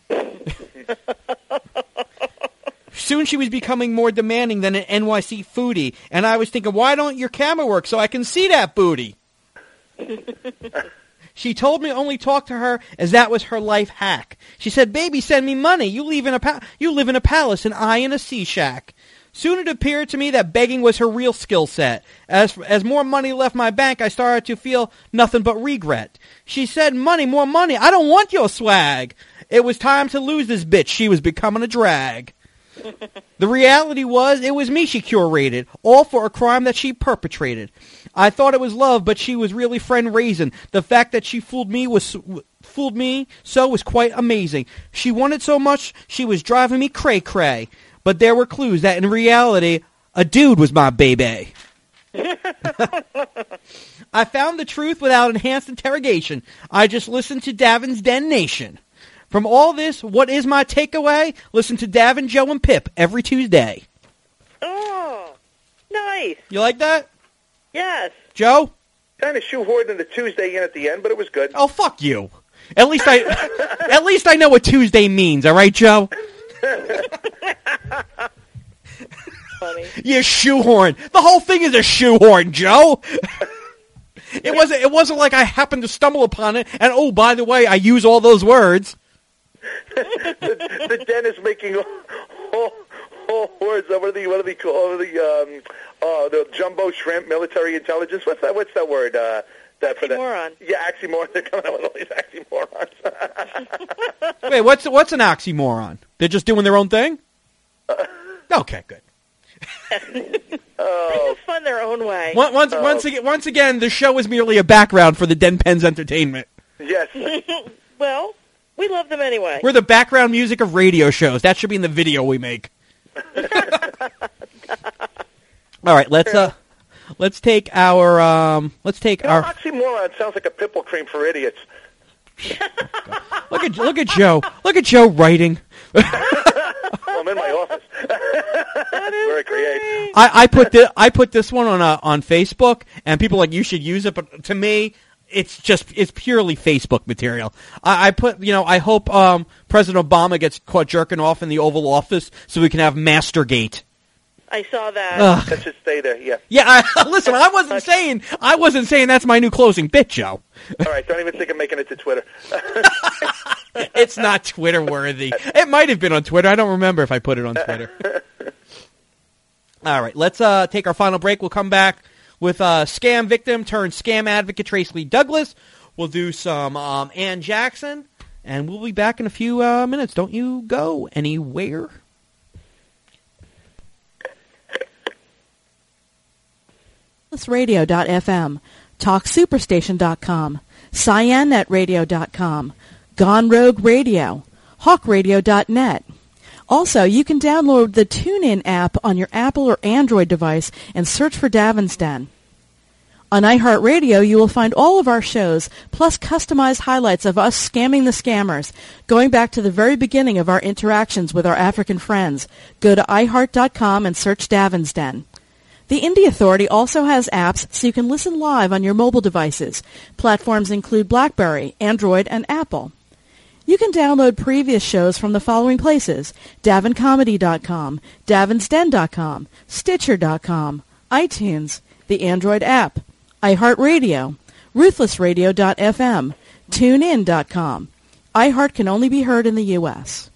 Soon she was becoming more demanding than an NYC foodie, and I was thinking, why don't your camera work so I can see that booty? She told me only talk to her as that was her life hack. She said, baby, send me money. You live in a palace and I in a sea shack. Soon it appeared to me that begging was her real skill set. As more money left my bank, I started to feel nothing but regret. She said, money, more money. I don't want your swag. It was time to lose this bitch. She was becoming a drag. The reality was, it was me she curated, all for a crime that she perpetrated. I thought it was love, but she was really friend raising. The fact that she fooled me so was quite amazing. She wanted so much, she was driving me cray-cray. But there were clues that in reality, a dude was my baby. I found the truth without enhanced interrogation. I just listened to Davin's Den Nation. From all this, what is my takeaway? Listen to Davin, Joe, and Pip every Tuesday. Oh, nice. You like that? Yes. Joe? Kind of shoehorned in the Tuesday in at the end, but it was good. Oh, fuck you. At least I know what Tuesday means, all right, Joe? Funny. You shoehorn. The whole thing is a shoehorn, Joe. It wasn't like I happened to stumble upon it, and oh, by the way, I use all those words. The den is making all words. What are they called? The jumbo shrimp military intelligence. What's that word? Oxymoron. Yeah, oxymoron. They're coming out with all these oxymorons. Wait, what's an oxymoron? They're just doing their own thing? Okay, good. They have fun their own way. Once again, the show is merely a background for the Den Pens entertainment. Yes. Well, we love them anyway. We're the background music of radio shows. That should be in the video we make. All right, let's take our oxymoron sounds like a pimple cream for idiots. Look at Joe. Look at Joe writing. I'm in my office. Very creative. I put this one on Facebook, and people are like, you should use it, but to me, it's purely Facebook material. I hope President Obama gets caught jerking off in the Oval Office so we can have Mastergate. I saw that. That should stay there. Yeah. Yeah. Listen, I wasn't saying that's my new closing bit, Joe. All right. Don't even think of making it to Twitter. It's not Twitter worthy. It might have been on Twitter. I don't remember if I put it on Twitter. All right. Let's take our final break. We'll come back with scam victim turned scam advocate Trace Lee Douglas. We'll do some Ann Jackson, and we'll be back in a few minutes. Don't you go anywhere. Radio.fm, TalkSuperstation.com, CyanNetRadio.com, Gone Rogue Radio, HawkRadio.net. Also, you can download the TuneIn app on your Apple or Android device and search for Davin's Den. On iHeartRadio, you will find all of our shows, plus customized highlights of us scamming the scammers, going back to the very beginning of our interactions with our African friends. Go to iHeart.com and search Davin's Den. The Indie Authority also has apps so you can listen live on your mobile devices. Platforms include BlackBerry, Android, and Apple. You can download previous shows from the following places: DavinComedy.com, DavinsDen.com, Stitcher.com, iTunes, the Android app, iHeartRadio, RuthlessRadio.fm, TuneIn.com. iHeart can only be heard in the U.S.